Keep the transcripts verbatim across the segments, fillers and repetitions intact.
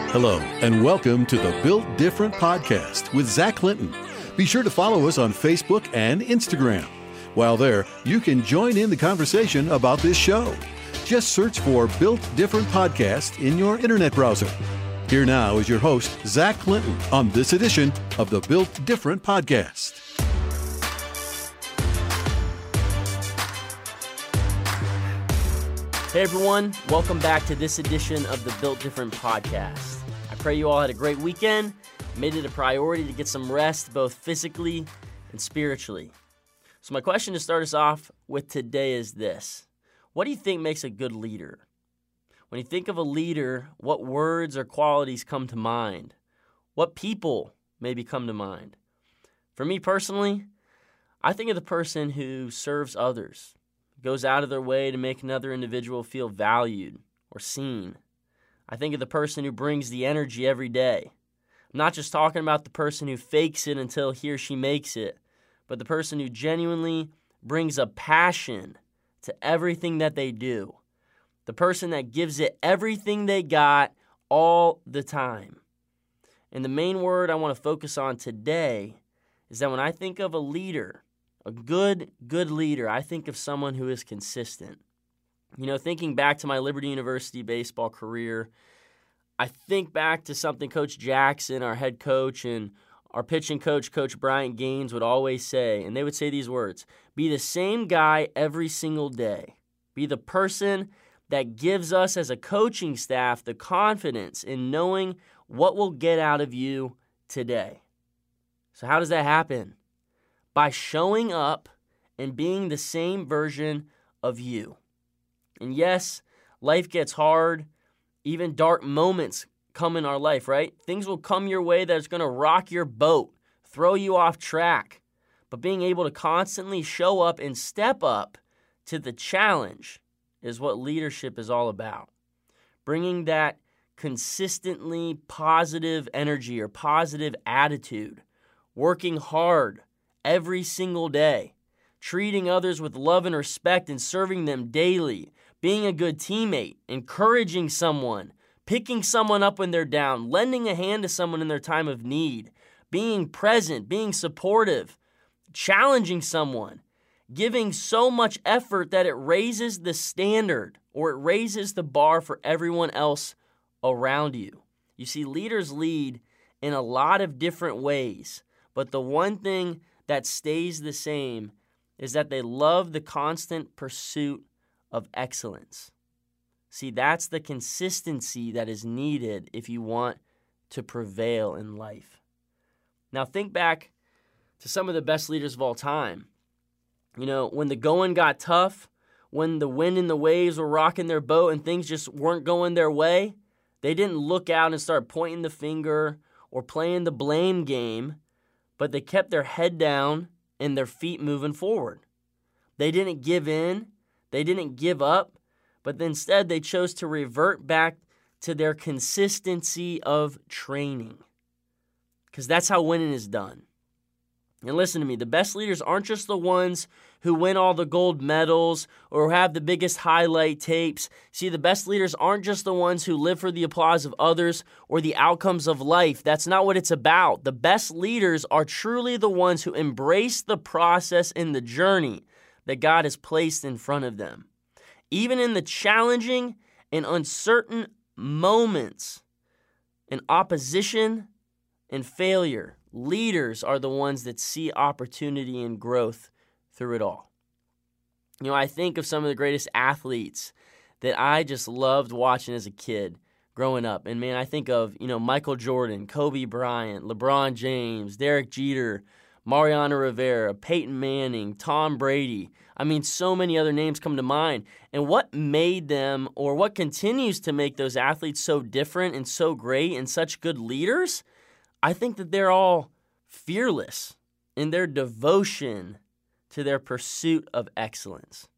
Hello, and welcome to the Built Different podcast with Zach Clinton. Be sure to follow us on Facebook and Instagram. While there, you can join in the conversation about this show. Just search for Built Different Podcast in your internet browser. Here now is your host, Zach Clinton, on this edition of the Built Different podcast. Hey everyone, welcome back to this edition of the Built Different podcast. I pray you all had a great weekend, made it a priority to get some rest both physically and spiritually. So my question to start us off with today is this: what do you think makes a good leader? When you think of a leader, what words or qualities come to mind? What people maybe come to mind? For me personally, I think of the person who serves others, goes out of their way to make another individual feel valued or seen. I think of the person who brings the energy every day. I'm not just talking about the person who fakes it until he or she makes it, but the person who genuinely brings a passion to everything that they do. The person that gives it everything they got all the time. And the main word I want to focus on today is that when I think of a leader, a good, good leader, I think of someone who is consistent. You know, thinking back to my Liberty University baseball career, I think back to something Coach Jackson, our head coach, and our pitching coach, Coach Bryant Gaines, would always say, and they would say these words: be the same guy every single day. Be the person that gives us as a coaching staff the confidence in knowing what we'll get out of you today. So how does that happen? By showing up and being the same version of you. And yes, life gets hard. Even dark moments come in our life, right? Things will come your way that's going to rock your boat, throw you off track. But being able to constantly show up and step up to the challenge is what leadership is all about. Bringing that consistently positive energy or positive attitude, working hard every single day, treating others with love and respect and serving them daily, being a good teammate, encouraging someone, picking someone up when they're down, lending a hand to someone in their time of need, being present, being supportive, challenging someone, giving so much effort that it raises the standard or it raises the bar for everyone else around you. You see, leaders lead in a lot of different ways, but the one thing that stays the same is that they love the constant pursuit of excellence. See, that's the consistency that is needed if you want to prevail in life. Now think back to some of the best leaders of all time. You know, when the going got tough, when the wind and the waves were rocking their boat and things just weren't going their way, they didn't look out and start pointing the finger or playing the blame game, but they kept their head down and their feet moving forward. They didn't give in. They didn't give up, but instead they chose to revert back to their consistency of training, because that's how winning is done. And listen to me, the best leaders aren't just the ones who win all the gold medals or have the biggest highlight tapes. See, the best leaders aren't just the ones who live for the applause of others or the outcomes of life. That's not what it's about. The best leaders are truly the ones who embrace the process and the journey that God has placed in front of them. Even in the challenging and uncertain moments, in opposition and failure, leaders are the ones that see opportunity and growth through it all. You know, I think of some of the greatest athletes that I just loved watching as a kid growing up. And man, I think of, you know, Michael Jordan, Kobe Bryant, LeBron James, Derek Jeter, Mariano Rivera, Peyton Manning, Tom Brady. I mean, so many other names come to mind. And what made them, or what continues to make those athletes so different and so great and such good leaders? I think that they're all fearless in their devotion to their pursuit of excellence.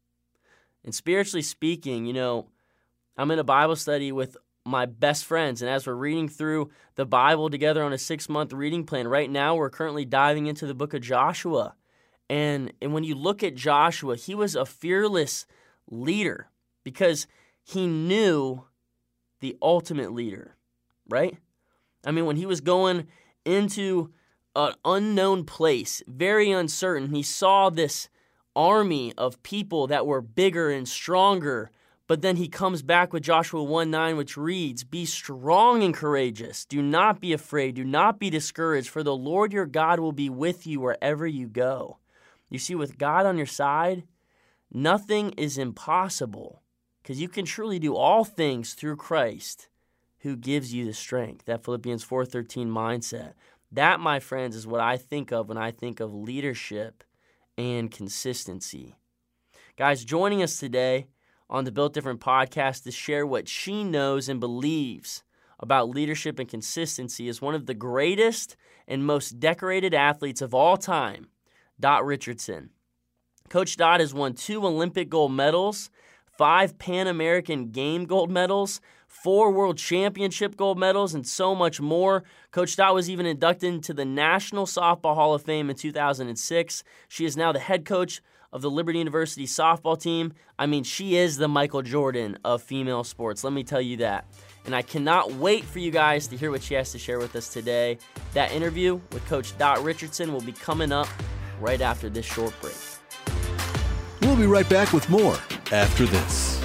And spiritually speaking, you know, I'm in a Bible study with my best friends, and as we're reading through the Bible together on a six-month reading plan, right now we're currently diving into the book of Joshua. And, and when you look at Joshua, he was a fearless leader because he knew the ultimate leader. right? I mean, when he was going into an unknown place, very uncertain, he saw this army of people that were bigger and stronger. But then he comes back with Joshua one nine, which reads, "Be strong and courageous. Do not be afraid. Do not be discouraged, for the Lord your God will be with you wherever you go." You see, with God on your side, nothing is impossible, because you can truly do all things through Christ who gives you the strength. That Philippians four thirteen mindset. That, my friends, is what I think of when I think of leadership and consistency. Guys, joining us today on the Built Different podcast to share what she knows and believes about leadership and consistency is one of the greatest and most decorated athletes of all time, Dot Richardson. Coach Dot has won two Olympic gold medals, five Pan American Game gold medals, four World Championship gold medals, and so much more. Coach Dot was even inducted into the National Softball Hall of Fame in two thousand six. She is now the head coach of the Liberty University softball team. I mean, she is the Michael Jordan of female sports, let me tell you that. And I cannot wait for you guys to hear what she has to share with us today. That interview with Coach Dot Richardson will be coming up right after this short break. We'll be right back with more after this.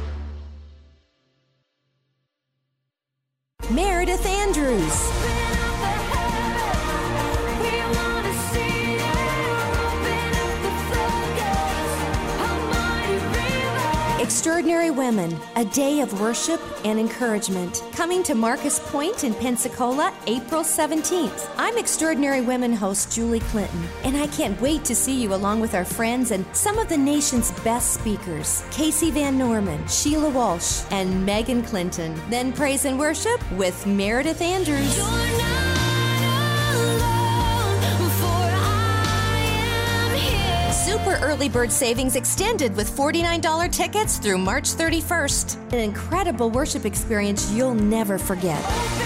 Meredith Andrews. Extraordinary Women, a day of worship and encouragement. Coming to Marcus Point in Pensacola, April seventeenth. I'm Extraordinary Women host Julie Clinton, and I can't wait to see you along with our friends and some of the nation's best speakers, Casey Van Norman, Sheila Walsh, and Megan Clinton. Then praise and worship with Meredith Andrews. Super early bird savings extended with forty-nine dollars tickets through March thirty-first. An incredible worship experience you'll never forget.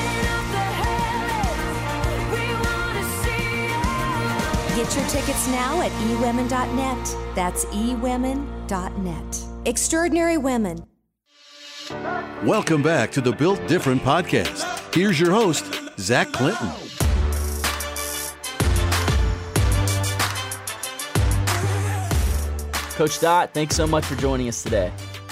Get your tickets now at e women dot net. That's e women dot net. Extraordinary Women. Welcome back to the Built Different podcast. Here's your host, Zach Clinton. Coach Dot, thanks so much for joining us today.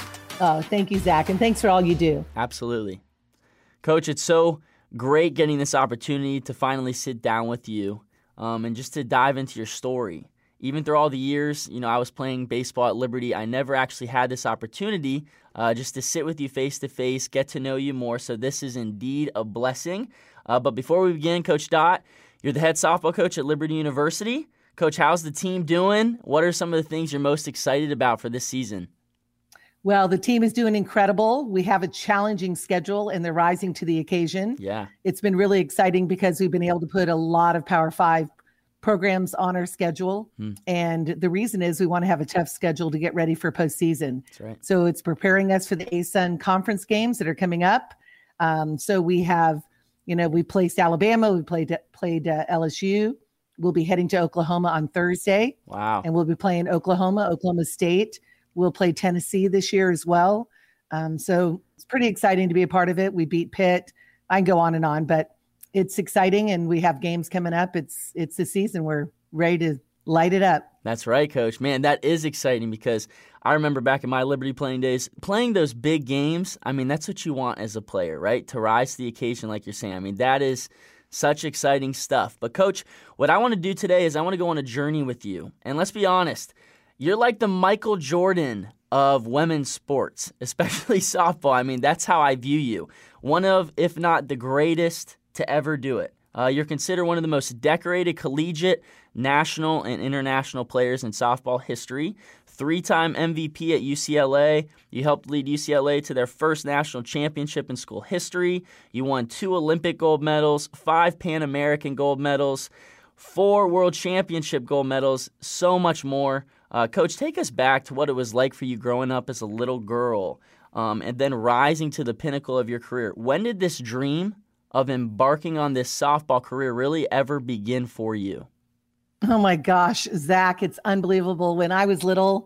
Oh, thank you, Zach, and thanks for all you do. Absolutely. Coach, it's so great getting this opportunity to finally sit down with you um, and just to dive into your story. Even through all the years, you know, I was playing baseball at Liberty, I never actually had this opportunity uh, just to sit with you face-to-face, get to know you more, so this is indeed a blessing. Uh, but before we begin, Coach Dot, you're the head softball coach at Liberty University. Coach, how's the team doing? What are some of the things you're most excited about for this season? Well, the team is doing incredible. We have a challenging schedule, and they're rising to the occasion. Yeah. It's been really exciting because we've been able to put a lot of Power Five programs on our schedule. Hmm. And the reason is we want to have a tough schedule to get ready for postseason. That's right. So it's preparing us for the A S U N conference games that are coming up. Um, so we have, you know, we placed Alabama, we played, played uh, L S U. We'll be heading to Oklahoma on Thursday. Wow. And we'll be playing Oklahoma, Oklahoma State. We'll play Tennessee this year as well. Um, so it's pretty exciting to be a part of it. We beat Pitt. I can go on and on, but it's exciting, and we have games coming up. It's it's the season. We're ready to light it up. That's right, Coach. Man, that is exciting because I remember back in my Liberty playing days, playing those big games. I mean, that's what you want as a player, right? To rise to the occasion, like you're saying. I mean, that is such exciting stuff. But, Coach, what I want to do today is I want to go on a journey with you. And let's be honest, you're like the Michael Jordan of women's sports, especially softball. I mean, that's how I view you. One of, if not the greatest to ever do it. Uh, you're considered one of the most decorated collegiate, national, and international players in softball history. Three-time M V P at U C L A. You helped lead U C L A to their first national championship in school history. You won two Olympic gold medals, five Pan American gold medals, four World Championship gold medals, so much more. Uh, Coach, take us back to what it was like for you growing up as a little girl um, and then rising to the pinnacle of your career. When did this dream of embarking on this softball career really ever begin for you? Oh my gosh, Zach, it's unbelievable. When I was little,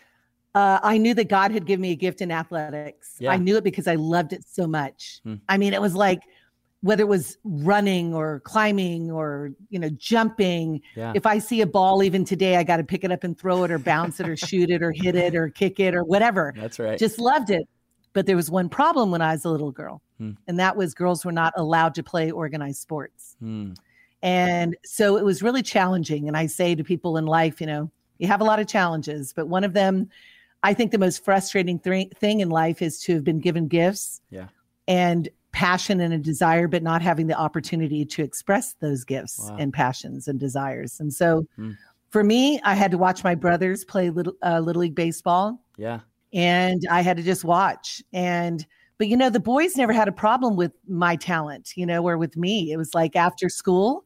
uh, I knew that God had given me a gift in athletics. Yeah. I knew it because I loved it so much. Hmm. I mean, it was like whether it was running or climbing or, you know, jumping. Yeah. If I see a ball, even today, I got to pick it up and throw it or bounce it or shoot it or hit it or kick it or whatever. That's right. Just loved it. But there was one problem when I was a little girl, hmm. and that was girls were not allowed to play organized sports. Hmm. And so it was really challenging. And I say to people in life, you know, you have a lot of challenges, but one of them, I think the most frustrating th- thing in life is to have been given gifts Yeah. and passion and a desire, but not having the opportunity to express those gifts Wow. and passions and desires. And so Hmm. for me, I had to watch my brothers play little, uh, Little League Baseball, Yeah. and I had to just watch. And, but you know, the boys never had a problem with my talent, you know, or with me. It was like after school,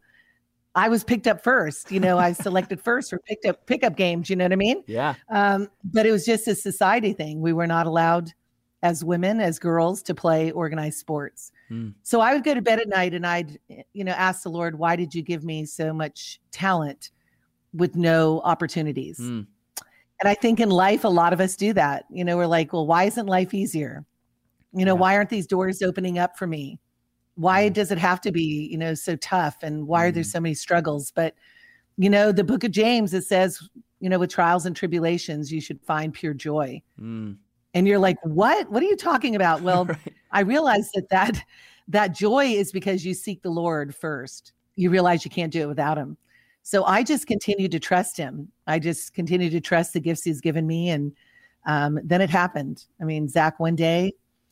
I was picked up first, you know, I selected first for picked up pickup games, you know what I mean? Yeah. Um, but it was just a society thing. We were not allowed as women, as girls, to play organized sports. Hmm. So I would go to bed at night and I'd, you know, ask the Lord, why did you give me so much talent with no opportunities? Hmm. And I think in life, a lot of us do that. You know, we're like, well, why isn't life easier? You know, Yeah. why aren't these doors opening up for me? Why Mm. does it have to be, you know, so tough? And why are there Mm. so many struggles? But, you know, the book of James, it says, you know, with trials and tribulations, you should find pure joy. Hmm. And you're like, what? What are you talking about? Well, Right. I realized that, that that joy is because you seek the Lord first. You realize you can't do it without him. So I just continue to trust him. I just continue to trust the gifts he's given me. And um, then it happened. I mean, Zach, one day,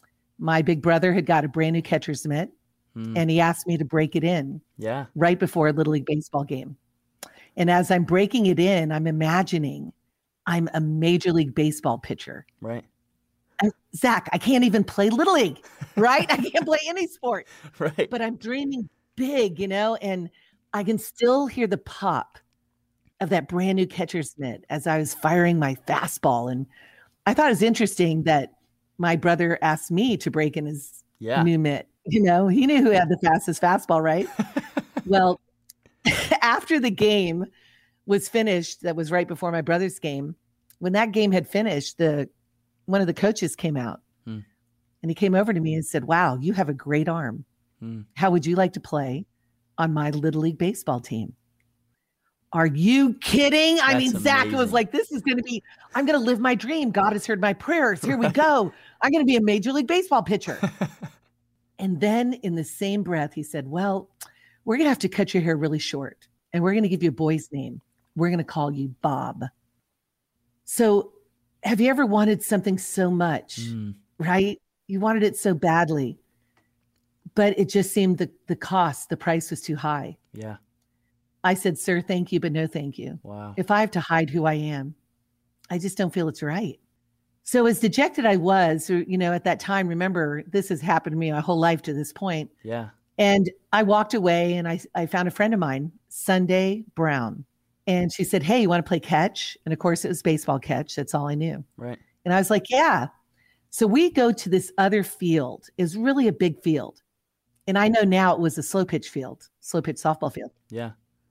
my big brother had got a brand new catcher's mitt, Hmm. and he asked me to break it in Yeah. right before a Little League baseball game. And as I'm breaking it in, I'm imagining I'm a Major League Baseball pitcher. Right. And Zach, I can't even play Little League, right? I can't play any sport, Right. but I'm dreaming big, you know, and I can still hear the pop of that brand new catcher's mitt as I was firing my fastball. And I thought it was interesting that my brother asked me to break in his Yeah. new mitt. You know, he knew who had the fastest fastball, right? Well, after the game was finished, that was right before my brother's game, when that game had finished, the one of the coaches came out Hmm. and he came over to me and said, wow, you have a great arm. Hmm. How would you like to play on my Little League baseball team? Are you kidding? I That's mean, Zach was amazing. like, this is going to be, I'm going to live my dream. God has heard my prayers. Here we go. I'm going to be a Major League Baseball pitcher. And then in the same breath, he said, well, we're going to have to cut your hair really short, and we're going to give you a boy's name. We're going to call you Bob. So have you ever wanted something so much, Hmm. right? You wanted it so badly, but it just seemed the, the cost, the price was too high. Yeah. I said, sir, thank you, but no thank you. Wow. If I have to hide who I am, I just don't feel it's right. So as dejected I was, or, you know, at that time, remember, this has happened to me my whole life to this point. Yeah. And I walked away and I, I found a friend of mine, Sunday Brown. And she said, hey, you want to play catch? And of course, it was baseball catch. That's all I knew. Right. And I was like, yeah. So we go to this other field. It's really a big field. And I know now it was a slow pitch field, slow pitch softball field. Yeah.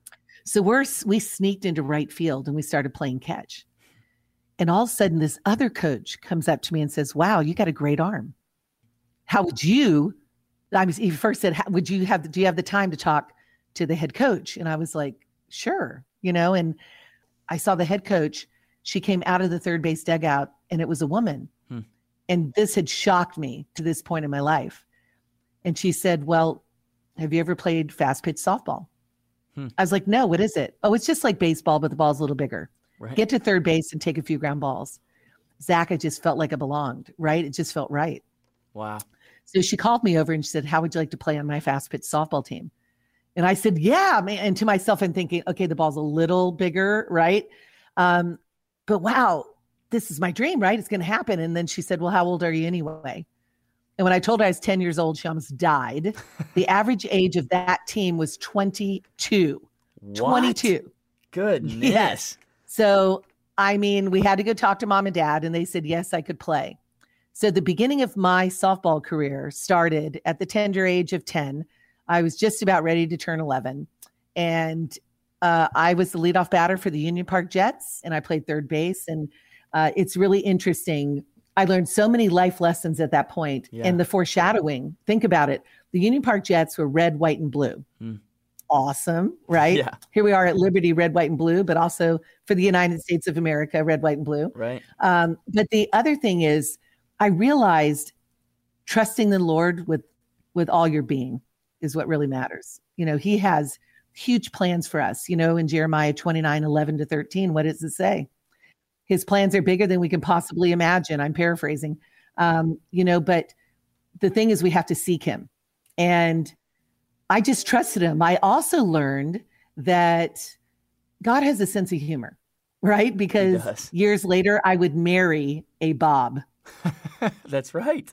So we're, we sneaked into right field and we started playing catch. And all of a sudden, this other coach comes up to me and says, wow, you got a great arm. How would you, I was, he first said, how, would you have, do you have the time to talk to the head coach? And I was like, sure, you know, and I saw the head coach. She came out of the third base dugout and it was a woman. Hmm. And this had shocked me to this point in my life. And she said, well, have you ever played fast pitch softball? Hmm. I was like, no, what is it? Oh, it's just like baseball, but the ball's a little bigger. Right. Get to third base and take a few ground balls. Zach, I just felt like I belonged, right? It just felt right. Wow. So she called me over and she said, how would you like to play on my fast pitch softball team? And I said, yeah, man. And to myself, I'm thinking, okay, the ball's a little bigger, right? Um, but wow, this is my dream, right? It's going to happen. And then she said, well, how old are you anyway? And when I told her I was ten years old, she almost died. The average age of that team was twenty-two. What? twenty-two. Goodness. Yes. So, I mean, we had to go talk to mom and dad, and they said, yes, I could play. So the beginning of my softball career started at the tender age of ten. I was just about ready to turn eleven. And uh, I was the leadoff batter for the Union Park Jets, and I played third base. And uh, it's really interesting. I learned so many life lessons at that point. Yeah. And the foreshadowing, think about it. The Union Park Jets were red, white, and blue. Mm. Awesome, right? Yeah. Here we are at Liberty, red, white, and blue, but also for the United States of America, red, white, and blue. Right. Um, but the other thing is, I realized trusting the Lord with with all your being is what really matters. You know, he has huge plans for us. You know, in Jeremiah twenty-nine, eleven to thirteen, what does it say? His plans are bigger than we can possibly imagine. I'm paraphrasing. Um, you know, but the thing is we have to seek him. And I just trusted him. I also learned that God has a sense of humor, right? Because years later, I would marry a Bob. That's right.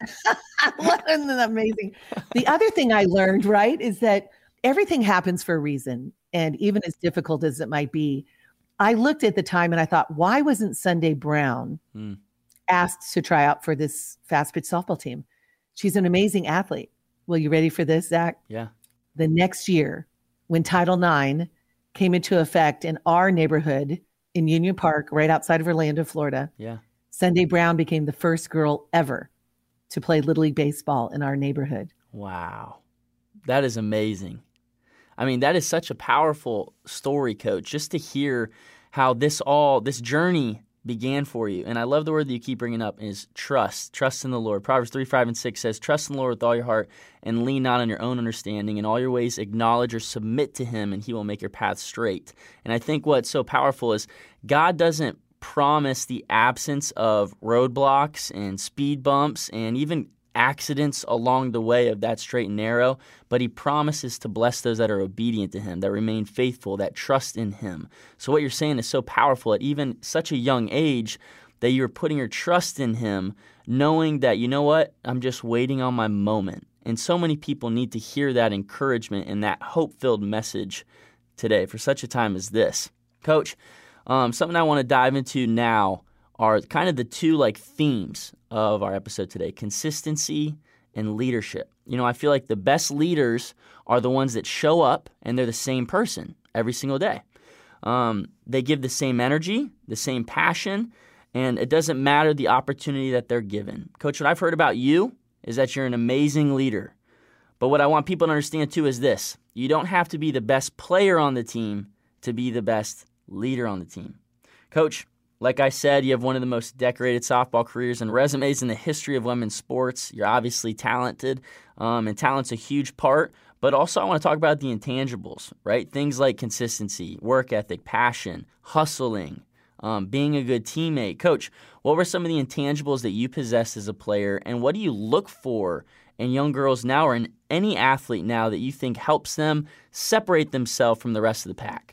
Isn't that amazing? The other thing I learned, right, is that everything happens for a reason. And even as difficult as it might be, I looked at the time and I thought, why wasn't Sunday Brown mm. asked to try out for this fast pitch softball team? She's an amazing athlete. Well, you ready for this, Zach? Yeah. The next year, when Title nine came into effect in our neighborhood in Union Park, right outside of Orlando, Florida, yeah, Sunday Brown became the first girl ever to play Little League Baseball in our neighborhood. Wow. That is amazing. I mean, that is such a powerful story, Coach, just to hear how this all, this journey began for you. And I love the word that you keep bringing up is trust. Trust in the Lord. Proverbs three, five, and six says, trust in the Lord with all your heart and lean not on your own understanding. In all your ways acknowledge or submit to him, and he will make your path straight. And I think what's so powerful is God doesn't promise the absence of roadblocks and speed bumps and even accidents along the way of that straight and narrow, but he promises to bless those that are obedient to him, that remain faithful, that trust in him. So what you're saying is so powerful at even such a young age that you're putting your trust in him, knowing that, you know what, I'm just waiting on my moment. And so many people need to hear that encouragement and that hope-filled message today for such a time as this. Coach, um, something I want to dive into now are kind of the two like themes of our episode today, consistency and leadership. You know, I feel like the best leaders are the ones that show up and they're the same person every single day. Um, they give the same energy, the same passion, and it doesn't matter the opportunity that they're given. Coach, what I've heard about you is that you're an amazing leader. But what I want people to understand too is this. You don't have to be the best player on the team to be the best leader on the team. Coach, like I said, you have one of the most decorated softball careers and resumes in the history of women's sports. You're obviously talented, um, and talent's a huge part. But also I want to talk about the intangibles, right? Things like consistency, work ethic, passion, hustling, um, being a good teammate. Coach, what were some of the intangibles that you possessed as a player, and what do you look for in young girls now or in any athlete now that you think helps them separate themselves from the rest of the pack?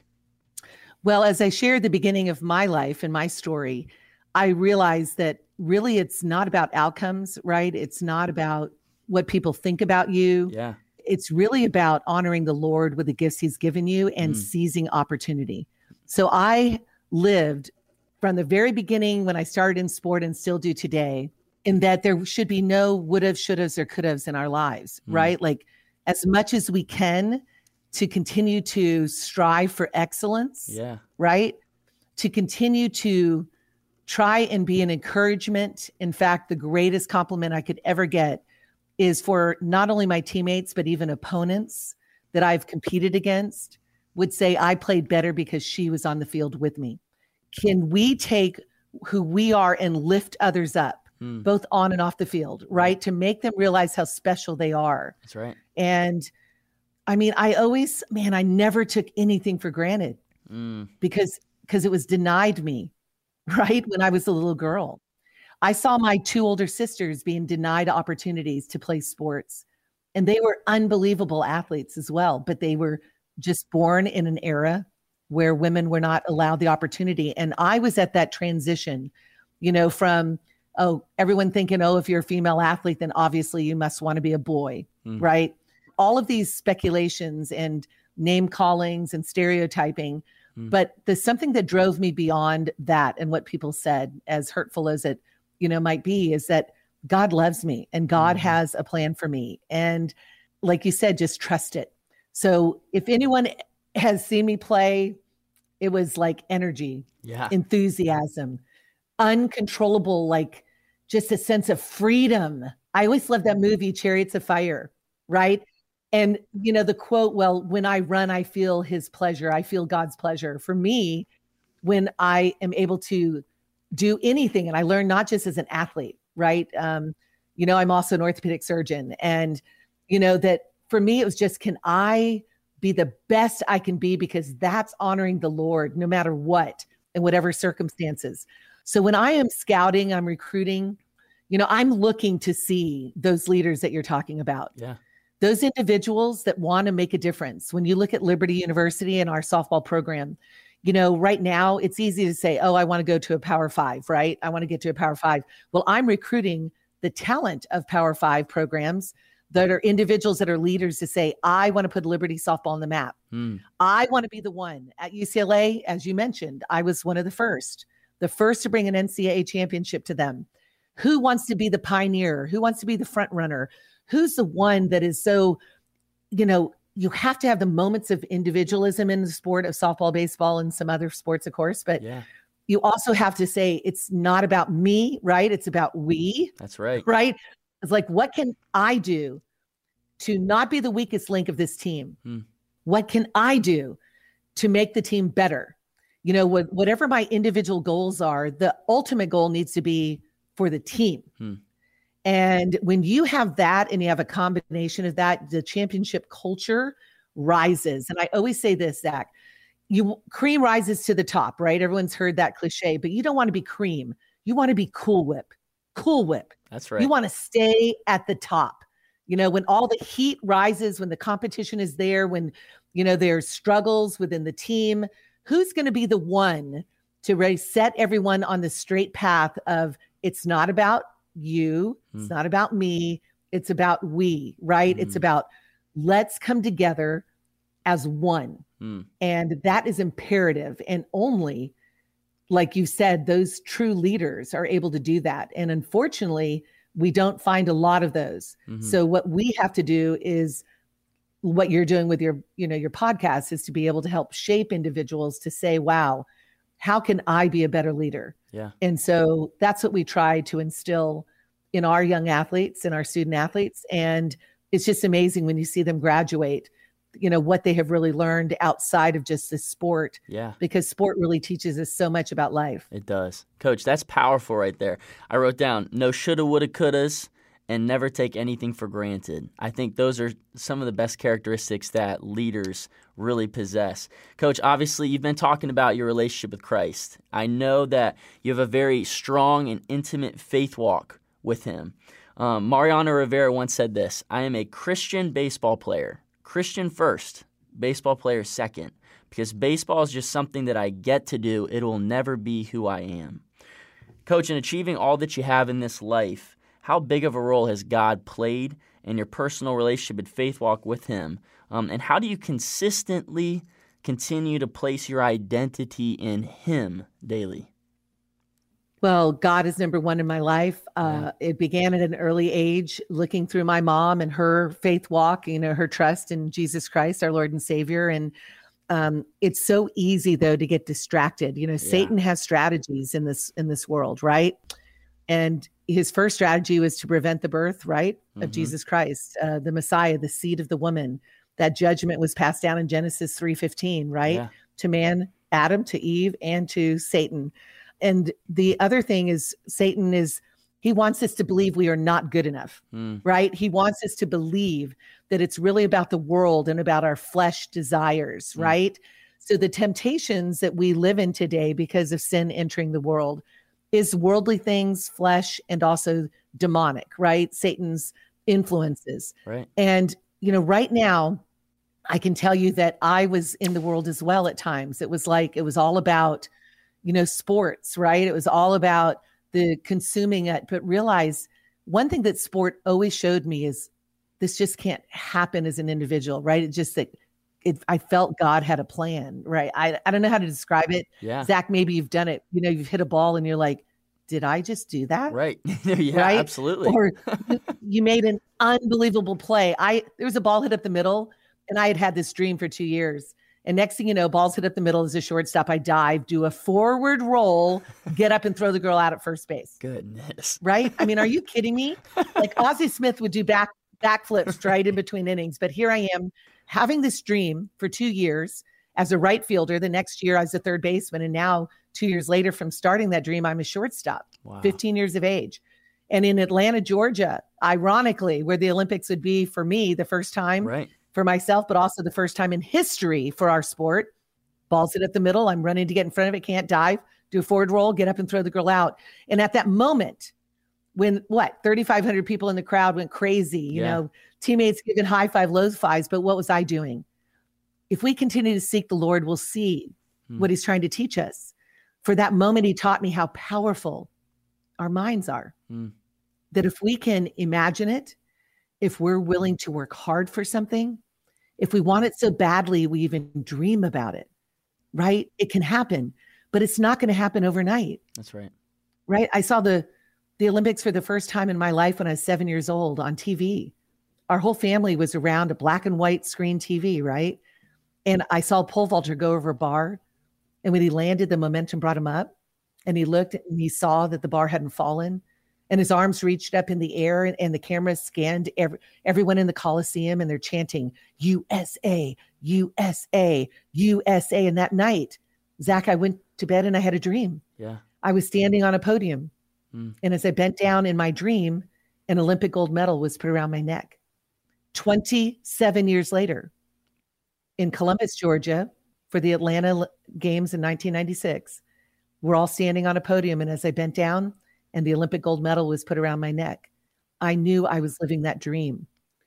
Well, as I shared the beginning of my life and my story, I realized that really it's not about outcomes, right? It's not about what people think about you. Yeah. It's really about honoring the Lord with the gifts he's given you and mm. seizing opportunity. So I lived from the very beginning when I started in sport and still do today, in that there should be no would-have, should-haves, or could-haves in our lives, mm. right? Like as much as we can, to continue to strive for excellence, yeah, right? To continue to try and be an encouragement. In fact, the greatest compliment I could ever get is for not only my teammates, but even opponents that I've competed against would say, I played better because she was on the field with me. Can we take who we are and lift others up, hmm. both on and off the field, right? To make them realize how special they are. That's right. And I mean, I always, man, I never took anything for granted mm. because because it was denied me, right? When I was a little girl. I saw my two older sisters being denied opportunities to play sports, and they were unbelievable athletes as well, but they were just born in an era where women were not allowed the opportunity. And I was at that transition, you know, from, oh, everyone thinking, oh, if you're a female athlete, then obviously you must want to be a boy, mm. right? All of these speculations and name callings and stereotyping. Mm. But there's something that drove me beyond that and what people said, as hurtful as it, you know, might be, is that God loves me and God mm-hmm. has a plan for me. And like you said, just trust it. So if anyone has seen me play, it was like energy, yeah, enthusiasm, uncontrollable, like just a sense of freedom. I always loved that movie, Chariots of Fire, right? And, you know, the quote, well, when I run, I feel his pleasure. I feel God's pleasure. For me, when I am able to do anything, and I learn not just as an athlete, right? Um, you know, I'm also an orthopedic surgeon. And, you know, that for me, it was just, can I be the best I can be? Because that's honoring the Lord, no matter what, in whatever circumstances. So when I am scouting, I'm recruiting, you know, I'm looking to see those leaders that you're talking about. Yeah. Those individuals that want to make a difference. When you look at Liberty University and our softball program, you know, right now it's easy to say, oh, I want to go to a Power Five, right? I want to get to a Power Five. Well, I'm recruiting the talent of Power Five programs that are individuals that are leaders to say, I want to put Liberty softball on the map. Mm. I want to be the one. At U C L A, as you mentioned, I was one of the first, the first to bring an N C double A championship to them. Who wants to be the pioneer? Who wants to be the front runner? Who's the one that is so, you know, you have to have the moments of individualism in the sport of softball, baseball, and some other sports, of course. But yeah. You also have to say, it's not about me, right? It's about we. That's right. Right? It's like, what can I do to not be the weakest link of this team? Hmm. What can I do to make the team better? You know, what, whatever my individual goals are, the ultimate goal needs to be for the team. Hmm. And when you have that and you have a combination of that, the championship culture rises. And I always say this, Zach, you cream rises to the top, right? Everyone's heard that cliche, but you don't want to be cream. You want to be Cool Whip, Cool Whip. That's right. You want to stay at the top. You know, when all the heat rises, when the competition is there, when, you know, there's struggles within the team, who's going to be the one to really set everyone on the straight path of, it's not about you, hmm. it's not about me, it's about we, right? Hmm. It's about, let's come together as one. Hmm. And that is imperative. And only, like you said, those true leaders are able to do that. And unfortunately, we don't find a lot of those. Mm-hmm. So what we have to do is what you're doing with your, you know, your podcast is to be able to help shape individuals to say, wow, how can I be a better leader? Yeah. And so that's what we try to instill in our young athletes and our student athletes. And it's just amazing when you see them graduate, you know, what they have really learned outside of just the sport. Yeah. Because sport really teaches us so much about life. It does. Coach, that's powerful right there. I wrote down no shoulda, woulda, couldas, and never take anything for granted. I think those are some of the best characteristics that leaders really possess. Coach, obviously you've been talking about your relationship with Christ. I know that you have a very strong and intimate faith walk with him. Um, Mariano Rivera once said this, I am a Christian baseball player. Christian first, baseball player second, because baseball is just something that I get to do. It will never be who I am. Coach, in achieving all that you have in this life, how big of a role has God played in your personal relationship and faith walk with him? Um, and how do you consistently continue to place your identity in him daily? Well, God is number one in my life. Uh, yeah. It began at an early age, looking through my mom and her faith walk, you know, her trust in Jesus Christ, our Lord and Savior. And um, it's so easy, though, to get distracted. You know, yeah. Satan has strategies in this in this world, right? And his first strategy was to prevent the birth, right, of mm-hmm. Jesus Christ, uh, the Messiah, the seed of the woman. That judgment was passed down in Genesis three fifteen, right, yeah. to man, Adam, to Eve, and to Satan. And the other thing is Satan is, he wants us to believe we are not good enough, mm. right? He wants us to believe that it's really about the world and about our flesh desires, mm. right? So the temptations that we live in today because of sin entering the world is worldly things, flesh, and also demonic, right? Satan's influences. Right. And, you know, right now, I can tell you that I was in the world as well at times. It was like, it was all about, you know, sports, right? It was all about the consuming it, but realize one thing that sport always showed me is this just can't happen as an individual, right? It just that it, I felt God had a plan, right? I, I don't know how to describe it. Yeah. Zach, maybe you've done it. You know, you've hit a ball and you're like, did I just do that? Right. yeah, right? Absolutely. Or you, you made an unbelievable play. I, there was a ball hit up the middle and I had had this dream for two years. And next thing you know, balls hit up the middle as a shortstop. I dive, do a forward roll, get up and throw the girl out at first base. Goodness. Right? I mean, are you kidding me? Like Ozzie Smith would do back backflips right in between innings. But here I am having this dream for two years as a right fielder. The next year I was a third baseman. And now two years later from starting that dream, I'm a shortstop, wow. fifteen years of age. And in Atlanta, Georgia, ironically, where the Olympics would be for me, the first time right. for myself, but also the first time in history for our sport. Ball's hit at the middle. I'm running to get in front of it, can't dive, do a forward roll, get up and throw the girl out. And at that moment, when what, thirty-five hundred people in the crowd went crazy, you yeah. know, teammates giving high five, low fives, but what was I doing? If we continue to seek the Lord, we'll see hmm. what he's trying to teach us. For that moment, he taught me how powerful our minds are. Hmm. That if we can imagine it, if we're willing to work hard for something, if we want it so badly, we even dream about it, right? It can happen, but it's not going to happen overnight. That's right. Right? I saw the, the Olympics for the first time in my life when I was seven years old on T V. Our whole family was around a black and white screen T V, right? And I saw a pole vaulter go over a bar. And when he landed, the momentum brought him up. And he looked and he saw that the bar hadn't fallen. And his arms reached up in the air, and, and the camera scanned every, everyone in the Coliseum, and they're chanting, U S A, U S A, U S A. And that night, Zach, I went to bed and I had a dream. Yeah. I was standing on a podium. Mm. And as I bent down in my dream, an Olympic gold medal was put around my neck. twenty-seven years later, in Columbus, Georgia, for the Atlanta Games in nineteen ninety-six, we're all standing on a podium. And as I bent down, and the Olympic gold medal was put around my neck, I knew I was living that dream.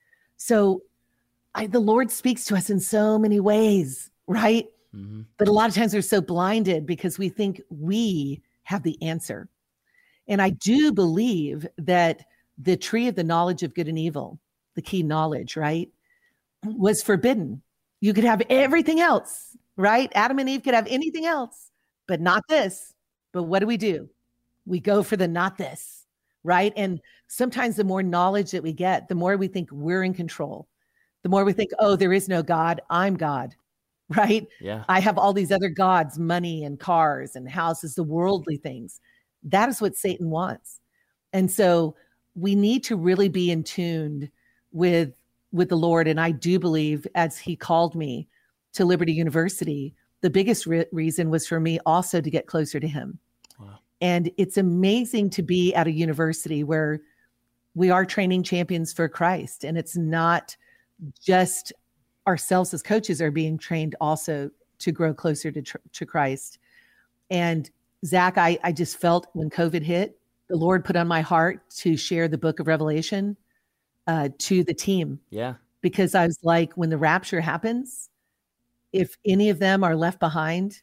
So I, the Lord speaks to us in so many ways, right? Mm-hmm. But a lot of times we're so blinded because we think we have the answer. And I do believe that the tree of the knowledge of good and evil, the key knowledge, right, was forbidden. You could have everything else, right? Adam and Eve could have anything else, but not this. But what do we do? We go for the not this, right? And sometimes the more knowledge that we get, the more we think we're in control. The more we think, oh, there is no God, I'm God, right? Yeah. I have all these other gods, money and cars and houses, the worldly things. That is what Satan wants. And so we need to really be in tune with, with the Lord. And I do believe, as he called me to Liberty University, the biggest re- reason was for me also to get closer to him. Wow. And it's amazing to be at a university where we are training champions for Christ. And it's not just ourselves as coaches are being trained also to grow closer to, to Christ. And Zach, I, I just felt when COVID hit, the Lord put on my heart to share the book of Revelation uh, to the team. Yeah. Because I was like, when the rapture happens, if any of them are left behind,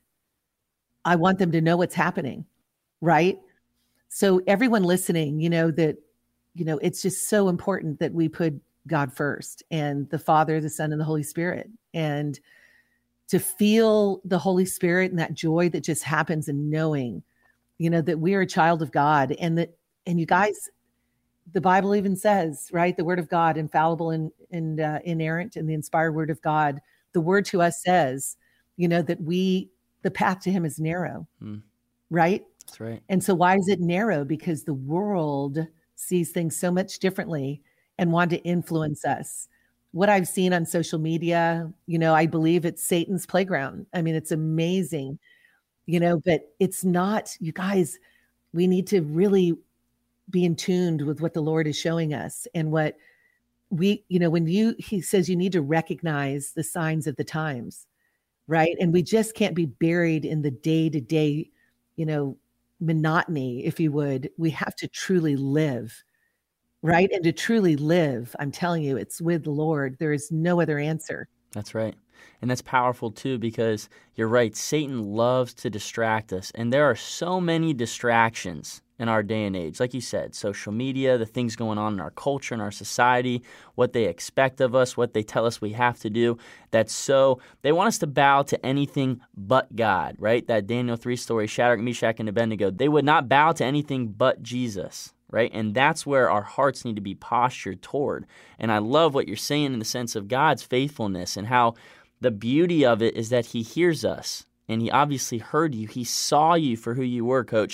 I want them to know what's happening. Right. So everyone listening, you know, that, you know, it's just so important that we put God first, and the Father, the Son, and the Holy Spirit, and to feel the Holy Spirit and that joy that just happens in knowing, you know, that we are a child of God, and that, and you guys, the Bible even says, right, the word of God, infallible and, and uh, inerrant, and the inspired word of God, the word to us says, you know, that we, the path to him is narrow, mm. right? That's right. And so why is it narrow? Because the world sees things so much differently and want to influence us. What I've seen on social media, you know, I believe it's Satan's playground. I mean, it's amazing, you know, but it's not, you guys, we need to really be in tune with what the Lord is showing us, and what we, you know, when you, he says you need to recognize the signs of the times, right? And we just can't be buried in the day-to-day, you know, monotony, if you would. We have to truly live, right? And to truly live, I'm telling you, it's with the Lord. There is no other answer. That's right. And that's powerful too, because you're right. Satan loves to distract us. And there are so many distractions in our day and age. Like you said, social media, the things going on in our culture, in our society, what they expect of us, what they tell us we have to do. That's so, they want us to bow to anything but God, right? That Daniel three story, Shadrach, Meshach, and Abednego, they would not bow to anything but Jesus, right? And that's where our hearts need to be postured toward. And I love what you're saying in the sense of God's faithfulness, and how the beauty of it is that he hears us. And he obviously heard you. He saw you for who you were, Coach.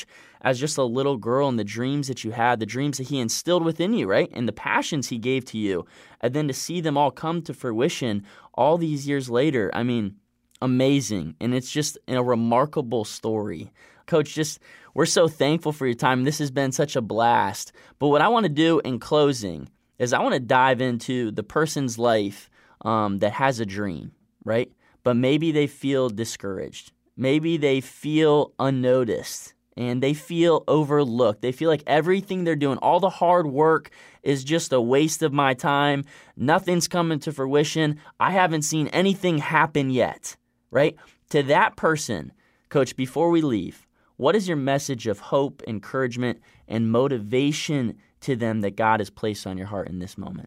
as just a little girl and the dreams that you had, the dreams that he instilled within you, right? And the passions he gave to you. And then to see them all come to fruition all these years later, I mean, amazing. And it's just a remarkable story. Coach, just we're so thankful for your time. This has been such a blast. But what I want to do in closing is I want to dive into the person's life um, that has a dream, right? But maybe they feel discouraged. Maybe they feel unnoticed and they feel overlooked. They feel like everything they're doing, all the hard work is just a waste of my time. Nothing's coming to fruition. I haven't seen anything happen yet, right? To that person, Coach, before we leave, what is your message of hope, encouragement, and motivation to them that God has placed on your heart in this moment?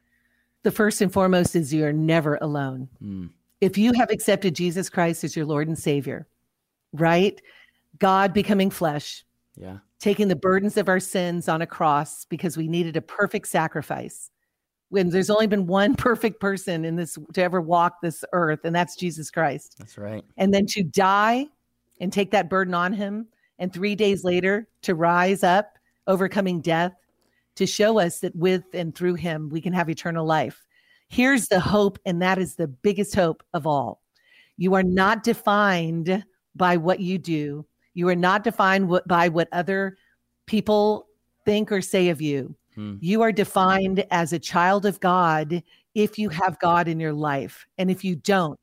The first and foremost is you're never alone. Mm. If you have accepted Jesus Christ as your Lord and Savior, right? God becoming flesh, yeah, taking the burdens of our sins on a cross because we needed a perfect sacrifice. When there's only been one perfect person in this to ever walk this earth, and that's Jesus Christ. That's right. And then to die and take that burden on him, and three days later to rise up, overcoming death, to show us that with and through him, we can have eternal life. Here's the hope, and that is the biggest hope of all. You are not defined by what you do. You are not defined what, by what other people think or say of you. Hmm. You are defined as a child of God if you have God in your life. And if you don't,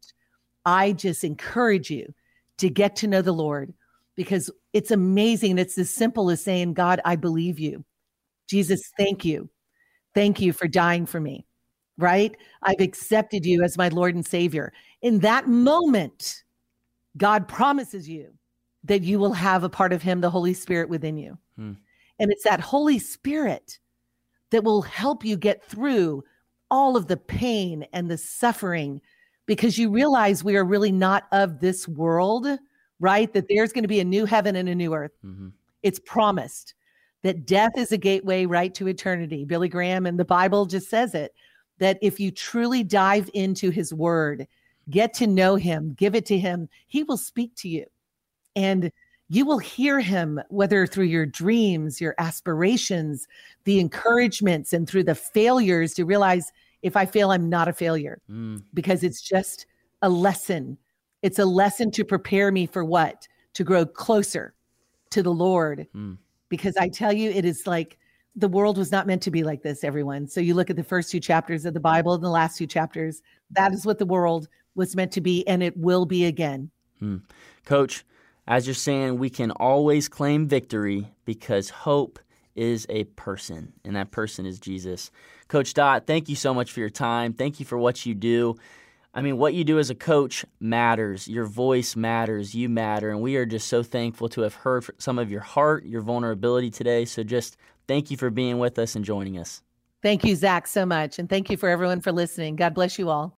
I just encourage you to get to know the Lord, because it's amazing. It's as simple as saying, God, I believe you. Jesus, thank you. Thank you for dying for me. Right? I've accepted you as my Lord and Savior. In that moment, God promises you that you will have a part of him, the Holy Spirit within you. Hmm. And it's that Holy Spirit that will help you get through all of the pain and the suffering, because you realize we are really not of this world, right? That there's going to be a new heaven and a new earth. Mm-hmm. It's promised that death is a gateway right to eternity. Billy Graham and the Bible just says it. That if you truly dive into his word, get to know him, give it to him, he will speak to you. And you will hear him, whether through your dreams, your aspirations, the encouragements, and through the failures, to realize if I fail, I'm not a failure, mm. because it's just a lesson. It's a lesson to prepare me for what? To grow closer to the Lord. Mm. Because I tell you, it is like, the world was not meant to be like this, everyone. So you look at the first two chapters of the Bible and the last two chapters, that is what the world was meant to be, and it will be again. Hmm. Coach, as you're saying, we can always claim victory because hope is a person, and that person is Jesus. Coach Dot, thank you so much for your time. Thank you for what you do. I mean, what you do as a coach matters. Your voice matters. You matter. And we are just so thankful to have heard some of your heart, your vulnerability today. So just thank you for being with us and joining us. Thank you, Zach, so much. And thank you for everyone for listening. God bless you all.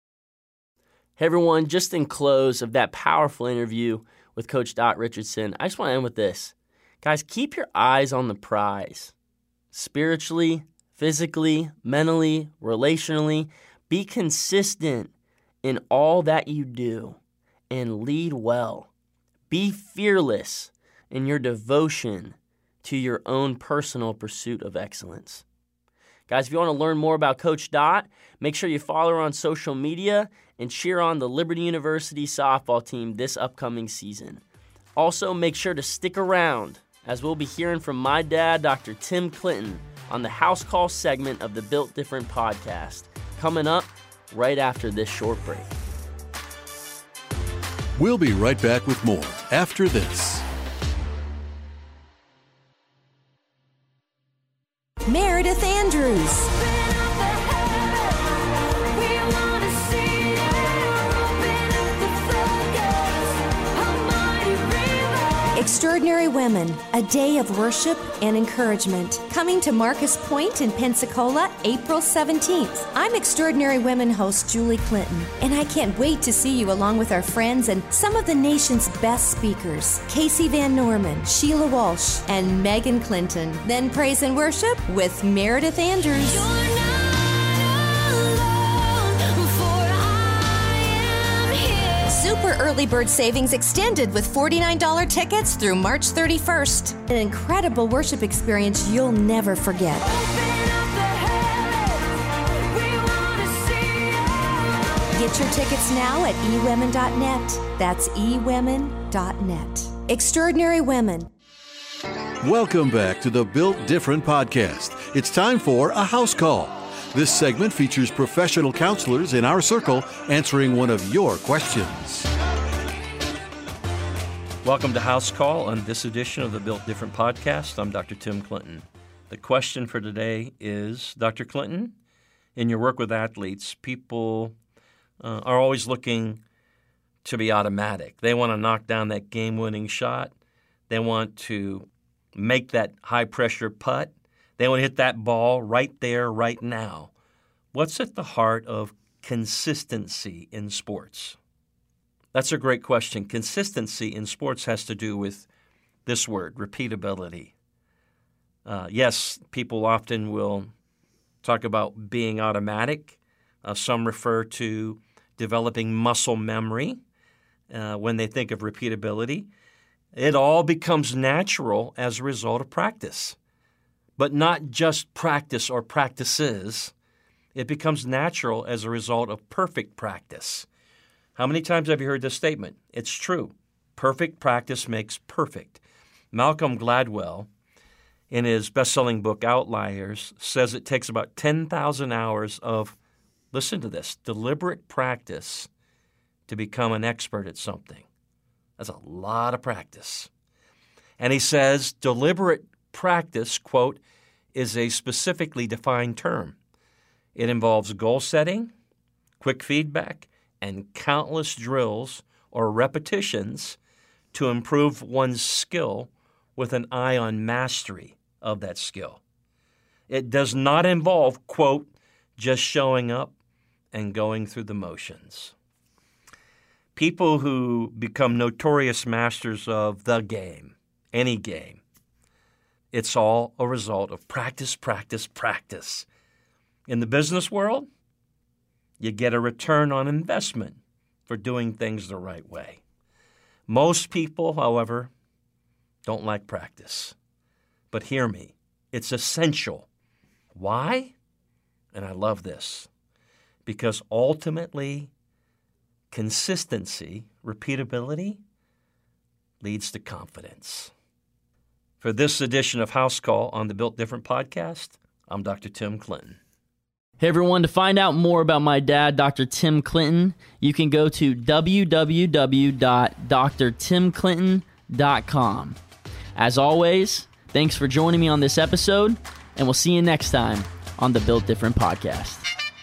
Hey, everyone, just in close of that powerful interview with Coach Dot Richardson, I just want to end with this. Guys, keep your eyes on the prize. Spiritually, physically, mentally, relationally, be consistent in all that you do and lead well. Be fearless in your devotion to your own personal pursuit of excellence. Guys, if you want to learn more about Coach Dot, make sure you follow her on social media and cheer on the Liberty University softball team this upcoming season. Also, make sure to stick around as we'll be hearing from my dad, Doctor Tim Clinton, on the House Call segment of the Built Different podcast, coming up right after this short break. We'll be right back with more after this. Meredith Andrews. Extraordinary Women, a day of worship and encouragement. Coming to Marcus Point in Pensacola, April seventeenth. I'm Extraordinary Women host Julie Clinton, and I can't wait to see you along with our friends and some of the nation's best speakers, Casey Van Norman, Sheila Walsh, and Megan Clinton. Then praise and worship with Meredith Andrews. Super early bird savings extended with forty-nine dollars tickets through March thirty-first. An incredible worship experience you'll never forget. Get your tickets now at e women dot net. That's e women dot net. Extraordinary Women. Welcome back to the Built Different podcast. It's time for a house call. This segment features professional counselors in our circle answering one of your questions. Welcome to House Call on this edition of the Built Different podcast. I'm Doctor Tim Clinton. The question for today is, Doctor Clinton, in your work with athletes, people uh, are always looking to be automatic. They want to knock down that game-winning shot. They want to make that high-pressure putt. They want to hit that ball right there, right now. What's at the heart of consistency in sports? That's a great question. Consistency in sports has to do with this word, repeatability. Uh, yes, people often will talk about being automatic. Uh, some refer to developing muscle memory uh, when they think of repeatability. It all becomes natural as a result of practice. But not just practice or practices. It becomes natural as a result of perfect practice. How many times have you heard this statement? It's true. Perfect practice makes perfect. Malcolm Gladwell, in his best-selling book Outliers, says it takes about ten thousand hours of, listen to this, deliberate practice to become an expert at something. That's a lot of practice. And he says deliberate practice, quote, is a specifically defined term. It involves goal setting, quick feedback, and countless drills or repetitions to improve one's skill with an eye on mastery of that skill. It does not involve, quote, just showing up and going through the motions. People who become notorious masters of the game, any game, it's all a result of practice, practice, practice. In the business world, you get a return on investment for doing things the right way. Most people, however, don't like practice. But hear me, it's essential. Why? And I love this. Because ultimately, consistency, repeatability, leads to confidence. For this edition of House Call on the Built Different podcast, I'm Doctor Tim Clinton. Hey everyone, to find out more about my dad, Doctor Tim Clinton, you can go to w w w dot d r tim clinton dot com. As always, thanks for joining me on this episode, and we'll see you next time on the Built Different podcast.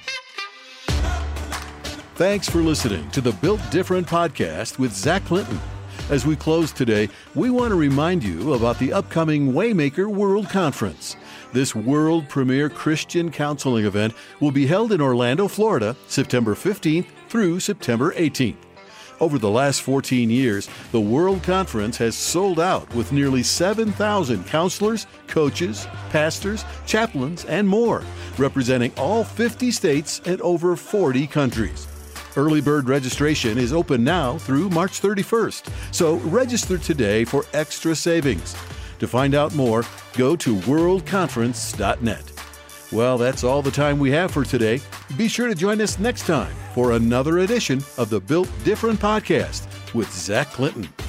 Thanks for listening to the Built Different podcast with Zach Clinton. As we close today, we want to remind you about the upcoming Waymaker World Conference. This world premier Christian counseling event will be held in Orlando, Florida, September fifteenth through September eighteenth. Over the last fourteen years, the World Conference has sold out with nearly seven thousand counselors, coaches, pastors, chaplains, and more, representing all fifty states and over forty countries. Early bird registration is open now through March thirty-first, so register today for extra savings. To find out more, go to world conference dot net. Well, that's all the time we have for today. Be sure to join us next time for another edition of the Built Different podcast with Zach Clinton.